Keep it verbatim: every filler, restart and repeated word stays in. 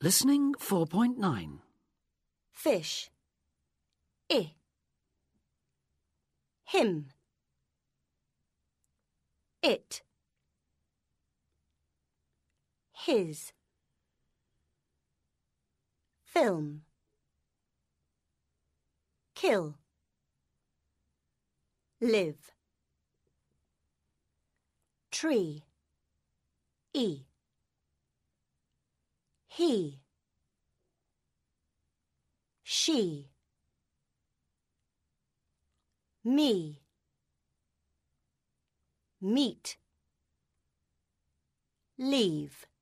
Listening four point nine. Fish. I. Him. It. His. Film. Kill. Live. Tree. E. He. She. Me. Meet. Leave.